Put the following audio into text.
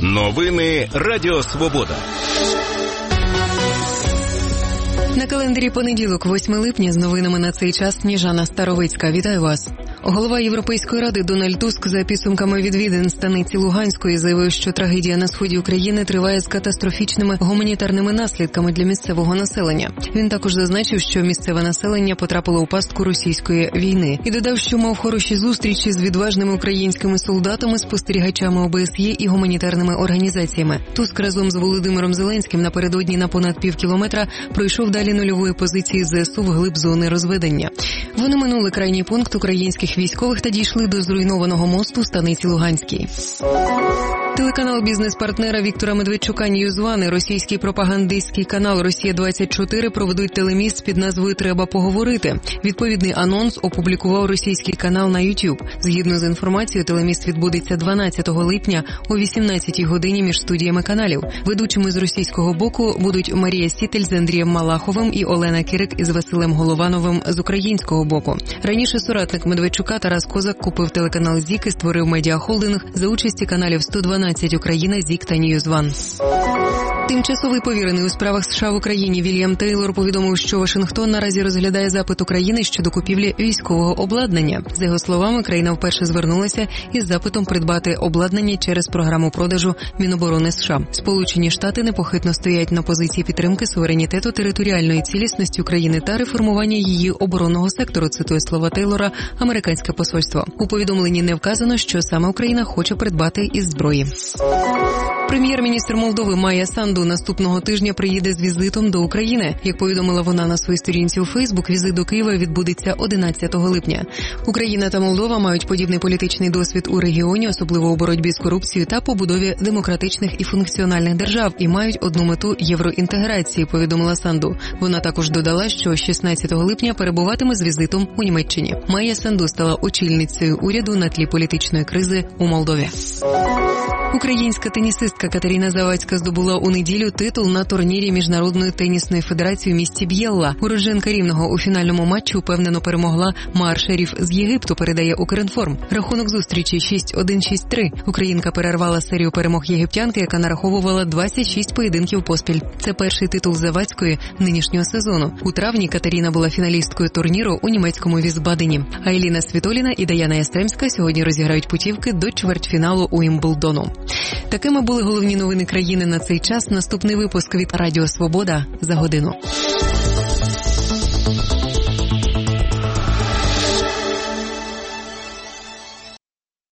Новини Радіо Свобода. На календарі понеділок, 8 липня, з новинами на цей час Сніжана Старовицька. Вітаю вас. Голова Європейської ради Дональд Туск за підсумками відвідин станиці Луганської заявив, що трагедія на сході України триває з катастрофічними гуманітарними наслідками для місцевого населення. Він також зазначив, що місцеве населення потрапило у пастку російської війни. І додав, що мав хороші зустрічі з відважними українськими солдатами, спостерігачами ОБСЄ і гуманітарними організаціями. Туск разом з Володимиром Зеленським напередодні на понад півкілометра пройшов далі нульової позиції ЗСУ вглиб зони розведення. Вони минули крайній пункт українських військових та дійшли до зруйнованого мосту станиці Луганській. Телеканал бізнес-партнера Віктора Медведчука «Ньюзван» і російський пропагандистський канал «Росія-24» проведуть телеміст під назвою «Треба поговорити». Відповідний анонс опублікував російський канал на YouTube. Згідно з інформацією, телеміст відбудеться 12 липня о 18-й годині між студіями каналів. Ведучими з російського боку будуть Марія Сітель з Андрієм Малаховим і Олена Кірик із Василем Головановим з українського боку. Раніше соратник Медведчука Тарас Козак купив телеканал «ЗІК» і створив медіахолдинг за участі каналів «112 Україна», «ЗІК» та «Ньюзван». Тимчасовий повірений у справах США в Україні Вільям Тейлор повідомив, що Вашингтон наразі розглядає запит України щодо купівлі військового обладнання. За його словами, країна вперше звернулася із запитом придбати обладнання через програму продажу Міноборони США. Сполучені Штати непохитно стоять на позиції підтримки суверенітету, територіальної цілісності України та реформування її оборонного сектору, цитує слова Тейлора американське посольство. У повідомленні не вказано, що саме Україна хоче придбати із зброї. Прем'єр-міністр Молдови Майя Санду наступного тижня приїде з візитом до України. Як повідомила вона на своїй сторінці у Фейсбук, візит до Києва відбудеться 11 липня. Україна та Молдова мають подібний політичний досвід у регіоні, особливо у боротьбі з корупцією та побудові демократичних і функціональних держав, і мають одну мету – євроінтеграції, повідомила Санду. Вона також додала, що 16 липня перебуватиме з візитом у Німеччині. Майя Санду стала очільницею уряду на тлі політичної кризи у Молдові. Українська тенісистка Катерина Завадська здобула у неділю титул на турнірі Міжнародної тенісної федерації у місті Б'єлла. Уродженка Рівного у фінальному матчі упевнено перемогла Маар Шеріф з Єгипту, передає Укрінформ. Рахунок зустрічі 6-1-6-3. Українка перервала серію перемог єгиптянки, яка нараховувала 26 поєдинків поспіль. Це перший титул Завадської нинішнього сезону. У травні Катерина була фіналісткою турніру у німецькому Візбадені. Айліна Світоліна і Даяна Ястремська сьогодні розіграють путівки до чвертьфіналу Уімблдону. Такими були головні новини країни на цей час. Наступний випуск від Радіо Свобода за годину.